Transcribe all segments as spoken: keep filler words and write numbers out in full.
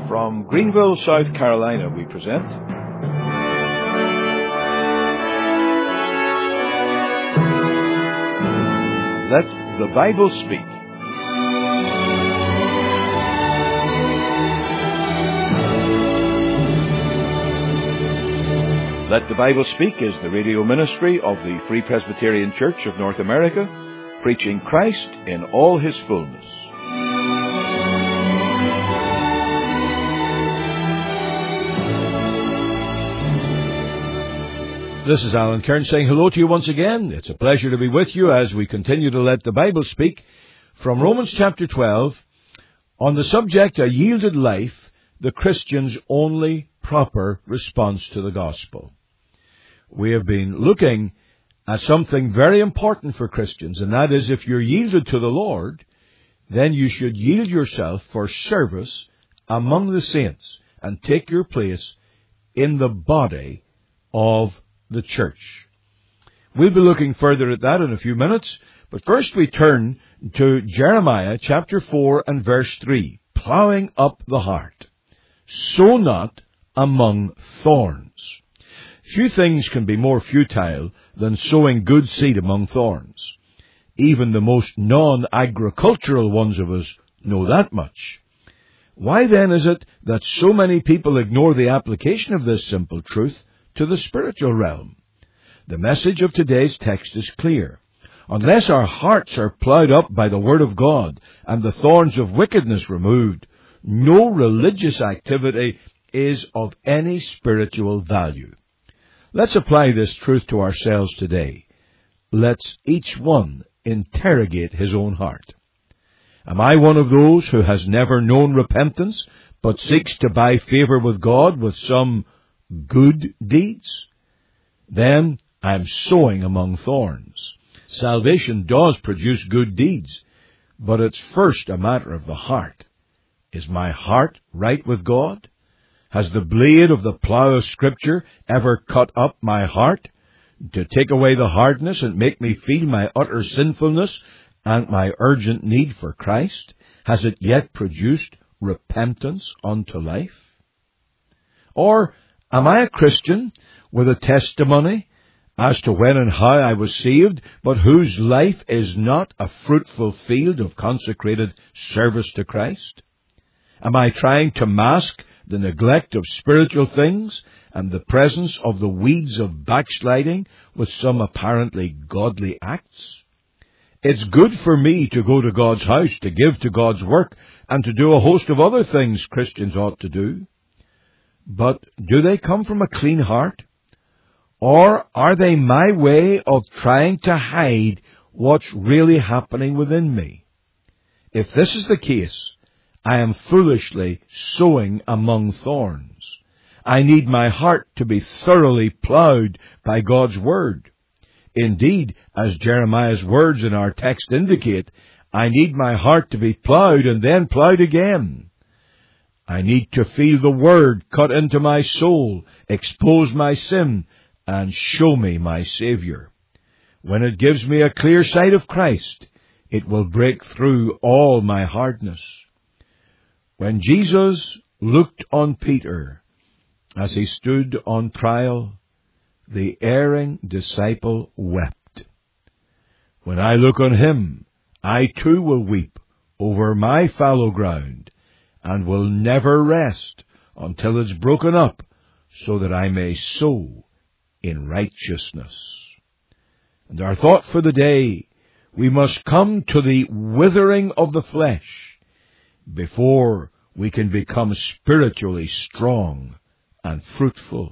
From Greenville, South Carolina, we present Let the Bible Speak. Let the Bible Speak is the radio ministry of the Free Presbyterian Church of North America, preaching Christ in all His fullness. This is Alan Kern saying hello to you once again. It's a pleasure to be with you as we continue to let the Bible speak from Romans chapter twelve on the subject, a yielded life, the Christian's only proper response to the gospel. We have been looking at something very important for Christians, and that is if you're yielded to the Lord, then you should yield yourself for service among the saints and take your place in the body of the church. We'll be looking further at that in a few minutes, but first we turn to Jeremiah chapter four and verse three, plowing up the heart. Sow not among thorns. Few things can be more futile than sowing good seed among thorns. Even the most non-agricultural ones of us know that much. Why then is it that so many people ignore the application of this simple truth to the spiritual realm? The message of today's text is clear. Unless our hearts are plowed up by the Word of God and the thorns of wickedness removed, no religious activity is of any spiritual value. Let's apply this truth to ourselves today. Let's each one interrogate his own heart. Am I one of those who has never known repentance, but seeks to buy favor with God with some good deeds? Then I am sowing among thorns. Salvation does produce good deeds, but it's first a matter of the heart. Is my heart right with God? Has the blade of the plough of Scripture ever cut up my heart to take away the hardness and make me feel my utter sinfulness and my urgent need for Christ? Has it yet produced repentance unto life? Or am I a Christian with a testimony as to when and how I was saved, but whose life is not a fruitful field of consecrated service to Christ? Am I trying to mask the neglect of spiritual things and the presence of the weeds of backsliding with some apparently godly acts? It's good for me to go to God's house, to give to God's work, and to do a host of other things Christians ought to do. But do they come from a clean heart? Or are they my way of trying to hide what's really happening within me? If this is the case, I am foolishly sowing among thorns. I need my heart to be thoroughly plowed by God's Word. Indeed, as Jeremiah's words in our text indicate, I need my heart to be plowed and then plowed again. I need to feel the Word cut into my soul, expose my sin, and show me my Savior. When it gives me a clear sight of Christ, it will break through all my hardness. When Jesus looked on Peter as he stood on trial, the erring disciple wept. When I look on him, I too will weep over my fallow ground, and will never rest until it's broken up, so that I may sow in righteousness. And our thought for the day, we must come to the withering of the flesh before we can become spiritually strong and fruitful.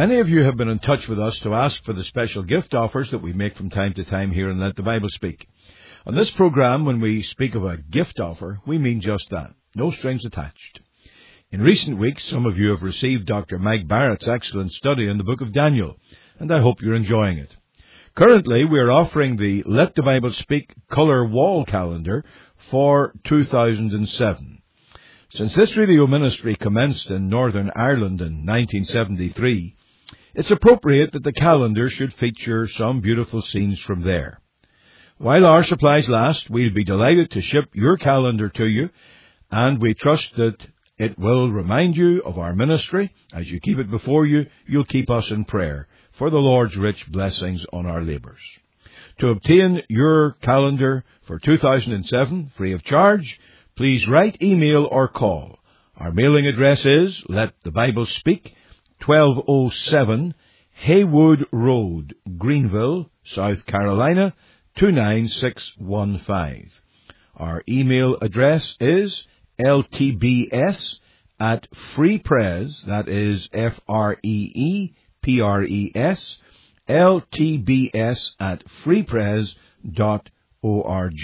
Many of you have been in touch with us to ask for the special gift offers that we make from time to time here and Let the Bible Speak. On this program, when we speak of a gift offer, we mean just that. No strings attached. In recent weeks, some of you have received Doctor Mike Barrett's excellent study in the book of Daniel, and I hope you're enjoying it. Currently, we are offering the Let the Bible Speak colour wall calendar for two thousand seven. Since this radio ministry commenced in Northern Ireland in nineteen seventy-three, it's appropriate that the calendar should feature some beautiful scenes from there. While our supplies last, we'll be delighted to ship your calendar to you, and we trust that it will remind you of our ministry. As you keep it before you, you'll keep us in prayer for the Lord's rich blessings on our labours. To obtain your calendar for two thousand seven, free of charge, please write, email, or call. Our mailing address is Let the Bible Speak, twelve oh seven Haywood Road, Greenville, South Carolina, two nine six one five. Our email address is L T B S at freepres, that is F R E E P R E S, L T B S at freepres dot org.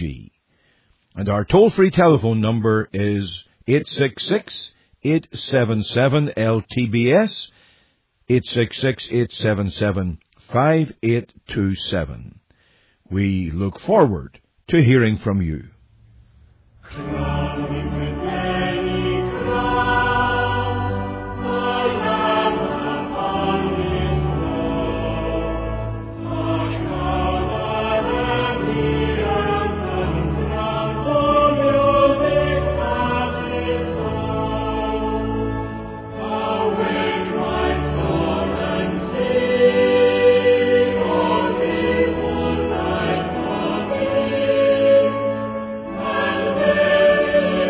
And our toll-free telephone number is eight six six, eight seven seven, L T B S, eight six six, eight seven seven, five eight two seven. We look forward to hearing from you. Thank you.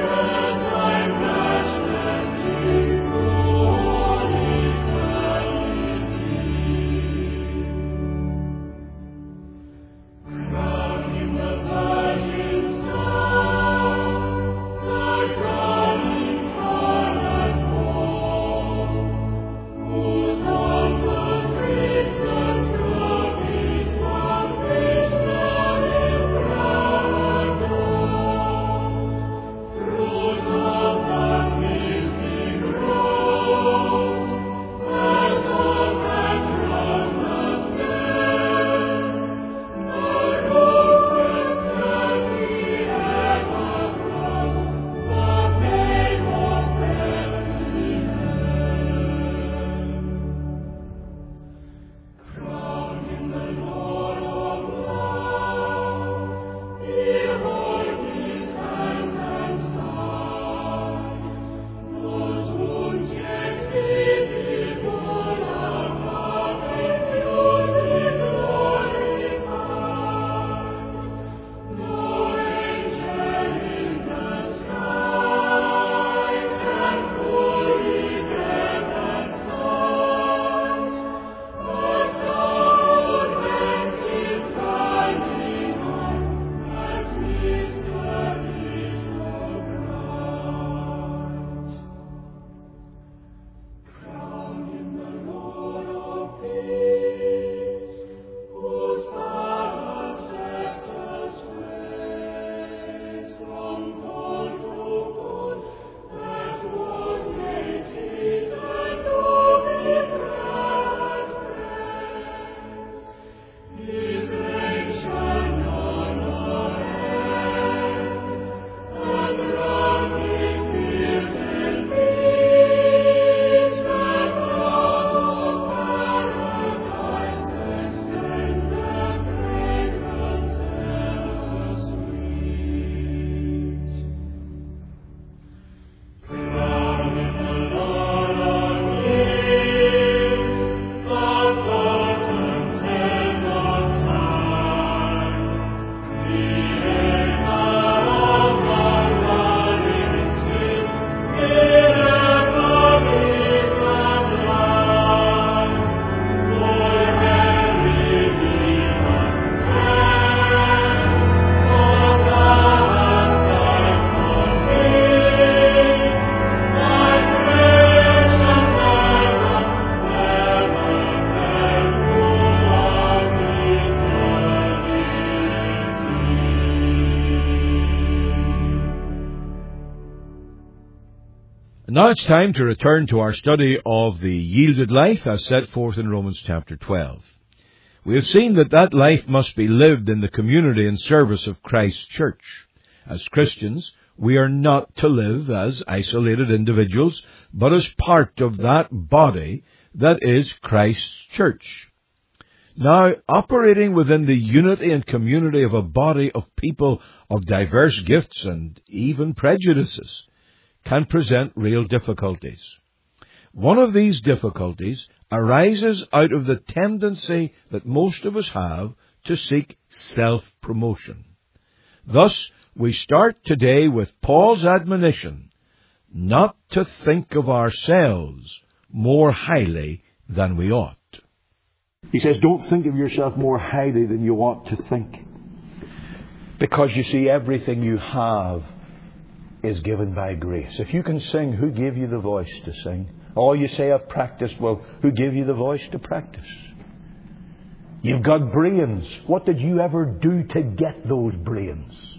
Now it's time to return to our study of the yielded life as set forth in Romans chapter twelve. We have seen that that life must be lived in the community and service of Christ's church. As Christians, we are not to live as isolated individuals, but as part of that body that is Christ's church. Now, operating within the unity and community of a body of people of diverse gifts and even prejudices can present real difficulties. One of these difficulties arises out of the tendency that most of us have to seek self-promotion. Thus, we start today with Paul's admonition not to think of ourselves more highly than we ought. He says, don't think of yourself more highly than you ought to think. Because you see, everything you have is given by grace. If you can sing, who gave you the voice to sing? Oh, you say, I've practiced. Well, who gave you the voice to practice? You've got brains. What did you ever do to get those brains?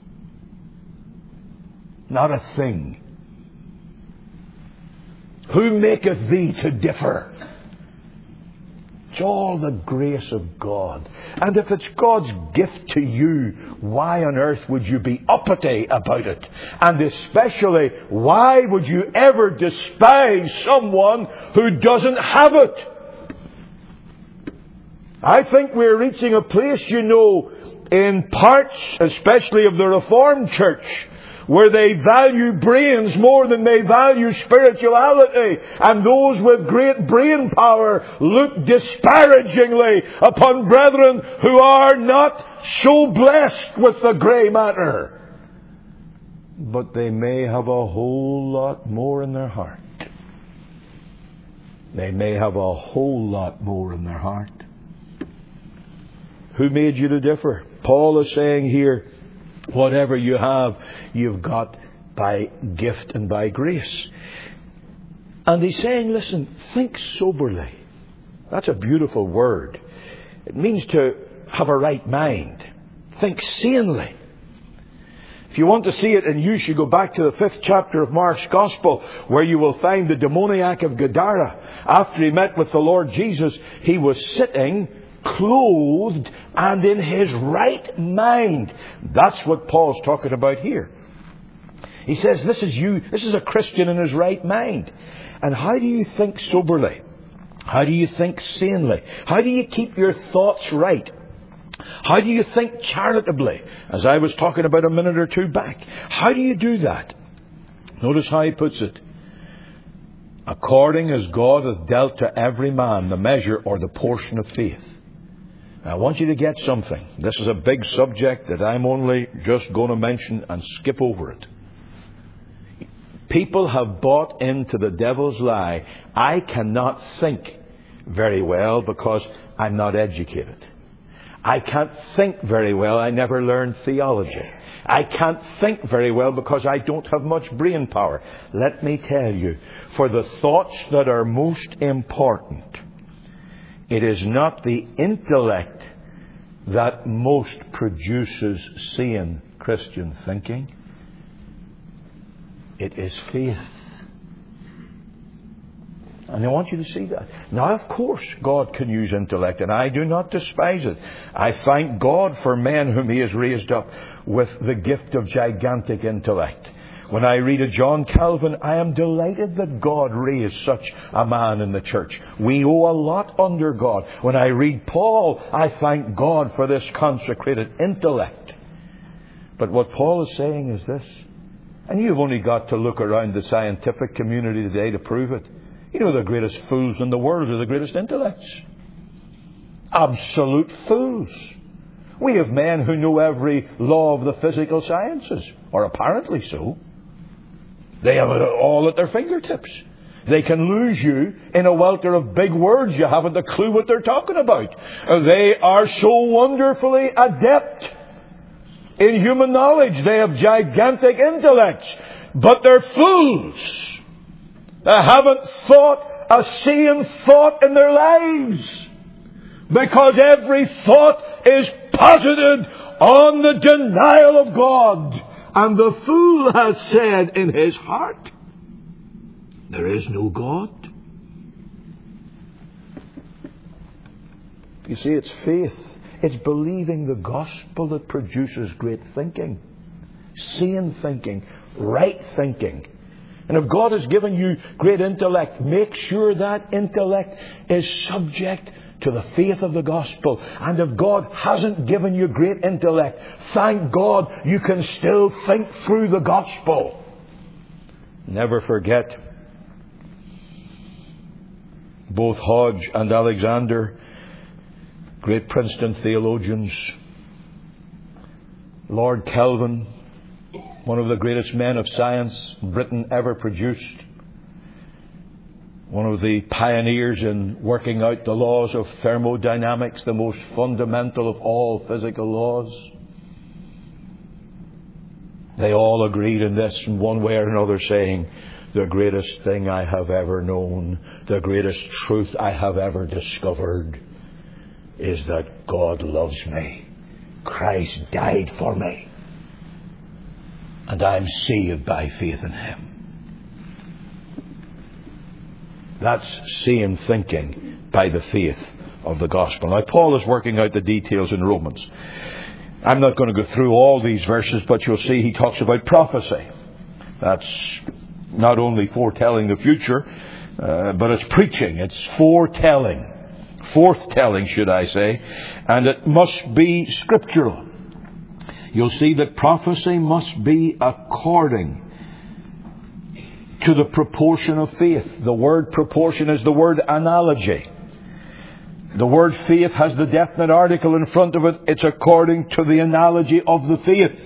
Not a thing. Who maketh thee to differ? It's all the grace of God. And if it's God's gift to you, why on earth would you be uppity about it? And especially, why would you ever despise someone who doesn't have it? I think we're reaching a place, you know, in parts, especially of the Reformed Church, where they value brains more than they value spirituality. And those with great brain power look disparagingly upon brethren who are not so blessed with the grey matter. But they may have a whole lot more in their heart. They may have a whole lot more in their heart. Who made you to differ? Paul is saying here, whatever you have, you've got by gift and by grace. And he's saying, listen, think soberly. That's a beautiful word. It means to have a right mind. Think sanely. If you want to see it in use, you go back to the fifth chapter of Mark's Gospel, where you will find the demoniac of Gadara. After he met with the Lord Jesus, he was sitting clothed and in his right mind. That's what Paul's talking about here. He says, this is you, this is a Christian in his right mind. And how do you think soberly? How do you think sanely? How do you keep your thoughts right? How do you think charitably? As I was talking about a minute or two back. How do you do that? Notice how he puts it. According as God hath dealt to every man the measure or the portion of faith. I want you to get something. This is a big subject that I'm only just going to mention and skip over it. People have bought into the devil's lie. I cannot think very well because I'm not educated. I can't think very well. I never learned theology. I can't think very well because I don't have much brain power. Let me tell you, for the thoughts that are most important, it is not the intellect that most produces sane Christian thinking. It is faith. And I want you to see that. Now, of course, God can use intellect, and I do not despise it. I thank God for men whom He has raised up with the gift of gigantic intellect. When I read of John Calvin, I am delighted that God raised such a man in the church. We owe a lot under God. When I read Paul, I thank God for this consecrated intellect. But what Paul is saying is this, and you've only got to look around the scientific community today to prove it. You know, the greatest fools in the world are the greatest intellects. Absolute fools. We have men who know every law of the physical sciences, or apparently so. They have it all at their fingertips. They can lose you in a welter of big words. You haven't a clue what they're talking about. They are so wonderfully adept in human knowledge. They have gigantic intellects. But they're fools. They haven't thought a sane thought in their lives. Because every thought is posited on the denial of God. And the fool has said in his heart, There is no God. You see, it's faith. It's believing the gospel that produces great thinking. Sane thinking. Right thinking. And if God has given you great intellect, make sure that intellect is subject to the faith of the gospel. And if God hasn't given you great intellect, thank God you can still think through the gospel. Never forget, both Hodge and Alexander, great Princeton theologians, Lord Kelvin, one of the greatest men of science Britain ever produced, one of the pioneers in working out the laws of thermodynamics, the most fundamental of all physical laws. They all agreed in this in one way or another, saying, the greatest thing I have ever known, the greatest truth I have ever discovered is that God loves me. Christ died for me. And I'm saved by faith in Him. That's sane thinking by the faith of the gospel. Now, Paul is working out the details in Romans. I'm not going to go through all these verses, but you'll see he talks about prophecy. That's not only foretelling the future, uh, but it's preaching. It's foretelling. Forthtelling, should I say. And it must be scriptural. You'll see that prophecy must be according to the proportion of faith. The word proportion is the word analogy. The word faith has the definite article in front of it. It's according to the analogy of the faith.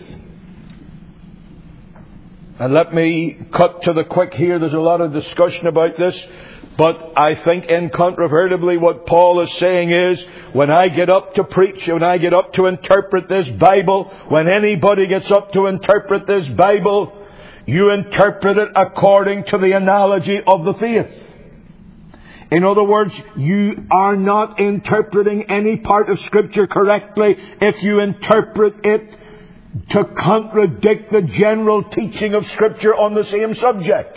And let me cut to the quick here. There's a lot of discussion about this. But I think incontrovertibly what Paul is saying is, when I get up to preach, when I get up to interpret this Bible, when anybody gets up to interpret this Bible, you interpret it according to the analogy of the faith. In other words, you are not interpreting any part of Scripture correctly if you interpret it to contradict the general teaching of Scripture on the same subject.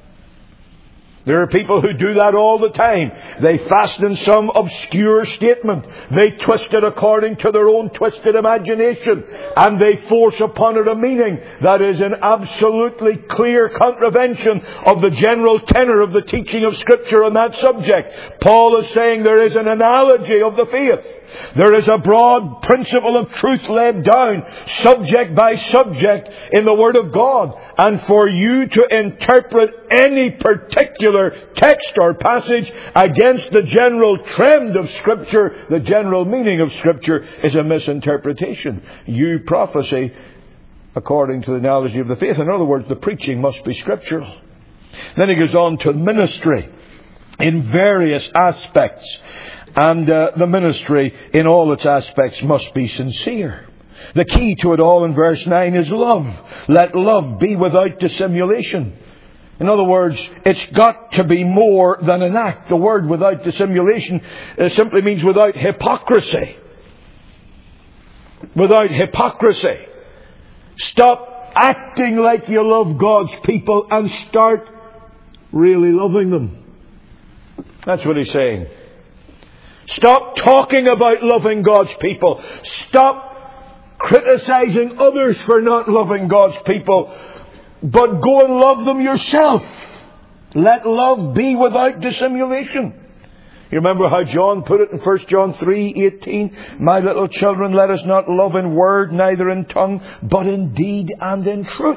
There are people who do that all the time. They fasten some obscure statement. They twist it according to their own twisted imagination. And they force upon it a meaning that is an absolutely clear contravention of the general tenor of the teaching of Scripture on that subject. Paul is saying there is an analogy of the faith. There is a broad principle of truth laid down, subject by subject, in the Word of God. And for you to interpret any particular text or passage against the general trend of Scripture, the general meaning of Scripture, is a misinterpretation. You prophesy according to the analogy of the faith. In other words, the preaching must be scriptural. Then he goes on to ministry in various aspects. And uh, the ministry in all its aspects must be sincere. The key to it all in verse nine is love. Let love be without dissimulation. In other words, it's got to be more than an act. The word without dissimulation uh, simply means without hypocrisy. Without hypocrisy. Stop acting like you love God's people and start really loving them. That's what he's saying. Stop talking about loving God's people. Stop criticizing others for not loving God's people. But go and love them yourself. Let love be without dissimulation. You remember how John put it in First John three eighteen? My little children, let us not love in word, neither in tongue, but in deed and in truth.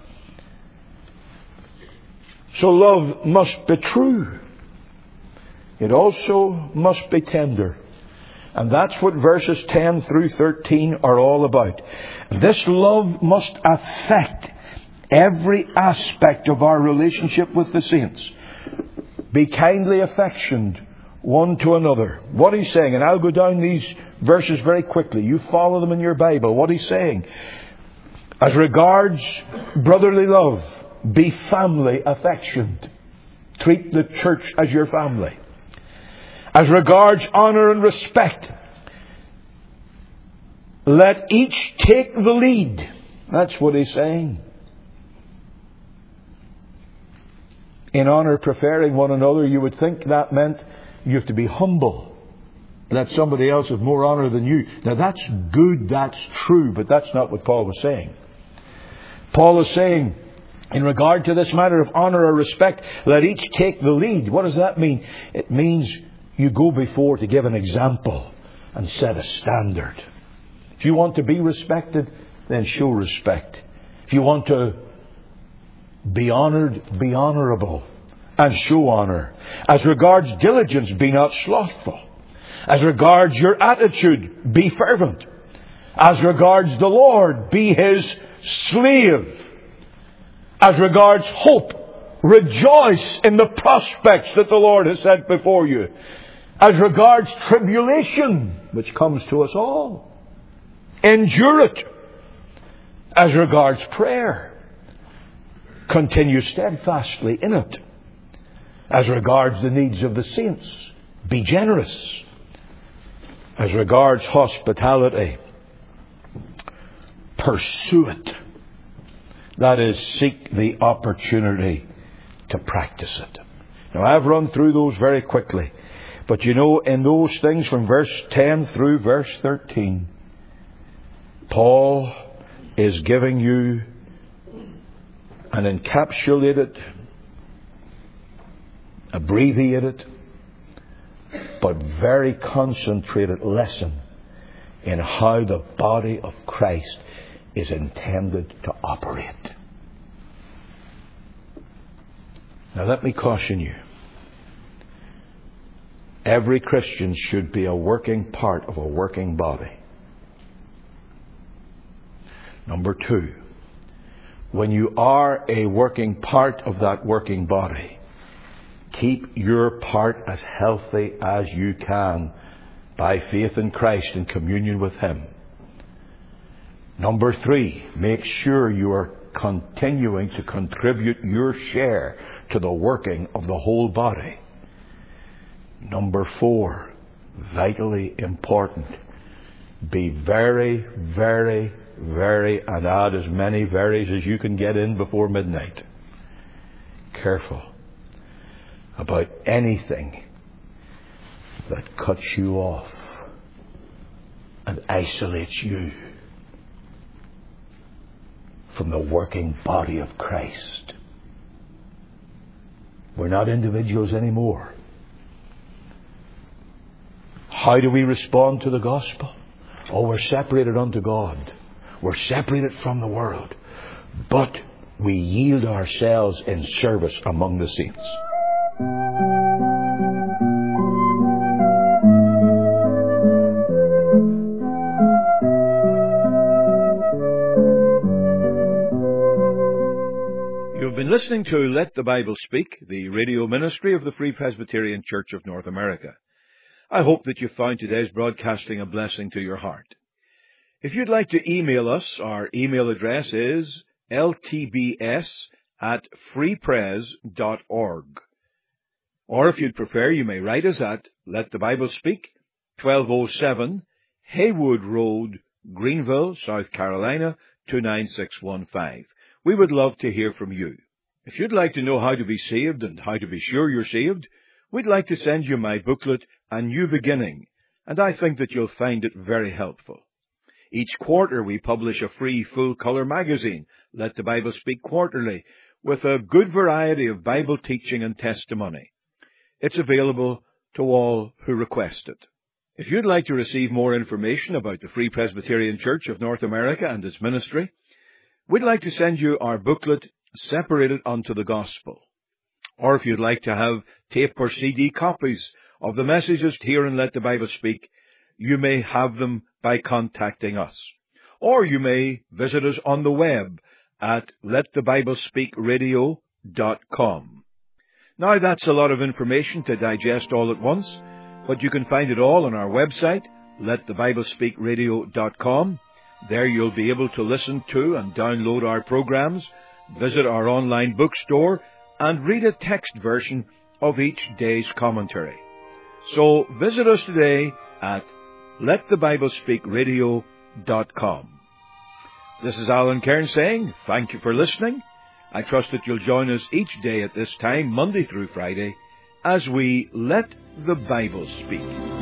So love must be true. It also must be tender. And that's what verses ten through thirteen are all about. This love must affect every aspect of our relationship with the saints. Be kindly affectioned one to another. What he's saying, and I'll go down these verses very quickly. You follow them in your Bible. What he's saying. As regards brotherly love, be family affectioned. Treat the church as your family. As regards honour and respect, let each take the lead. That's what he's saying. in honour preferring one another, you would think that meant you have to be humble. Let somebody else have more honour than you. Now that's good, that's true, but that's not what Paul was saying. Paul is saying, in regard to this matter of honour or respect, let each take the lead. What does that mean? It means you go before to give an example and set a standard. If you want to be respected, then show respect. If you want to be honoured, be honourable and show honour. As regards diligence, be not slothful. As regards your attitude, be fervent. As regards the Lord, be His slave. As regards hope, rejoice in the prospects that the Lord has set before you. As regards tribulation, which comes to us all, endure it. As regards prayer, continue steadfastly in it. As regards the needs of the saints, be generous. As regards hospitality, pursue it. That is, seek the opportunity to practice it. Now, I've run through those very quickly. But you know, in those things from verse ten through verse thirteen, Paul is giving you an encapsulated, abbreviated, but very concentrated lesson in how the body of Christ is intended to operate. Now let me caution you. Every Christian should be a working part of a working body. Number two, when you are a working part of that working body, keep your part as healthy as you can by faith in Christ and communion with Him. Number three, make sure you are continuing to contribute your share to the working of the whole body. Number four, vitally important, be very, very, very, and add as many verys as you can get in before midnight. Careful about anything that cuts you off and isolates you from the working body of Christ. We're not individuals anymore. How do we respond to the gospel? Oh, we're separated unto God. We're separated from the world. But we yield ourselves in service among the saints. You've been listening to Let the Bible Speak, the radio ministry of the Free Presbyterian Church of North America. I hope that you found today's broadcasting a blessing to your heart. If you'd like to email us, our email address is l t b s at free pres dot org. Or if you'd prefer, you may write us at Let the Bible Speak, twelve oh seven Haywood Road, Greenville, South Carolina, two nine six one five. We would love to hear from you. If you'd like to know how to be saved and how to be sure you're saved, we'd like to send you my booklet, A New Beginning, and I think that you'll find it very helpful. Each quarter we publish a free full-colour magazine, Let the Bible Speak Quarterly, with a good variety of Bible teaching and testimony. It's available to all who request it. If you'd like to receive more information about the Free Presbyterian Church of North America and its ministry, we'd like to send you our booklet, Separated unto the Gospel. Or if you'd like to have tape or C D copies of the messages here in Let the Bible Speak, you may have them by contacting us. Or you may visit us on the web at let the bible speak radio dot com. Now that's a lot of information to digest all at once, but you can find it all on our website, let the bible speak radio dot com. There you'll be able to listen to and download our programs, visit our online bookstore, and read a text version of each day's commentary. So visit us today at let the bible speak radio dot com. This is Alan Cairns saying thank you for listening, I trust that you'll join us each day at this time, Monday through Friday, as we let the Bible speak.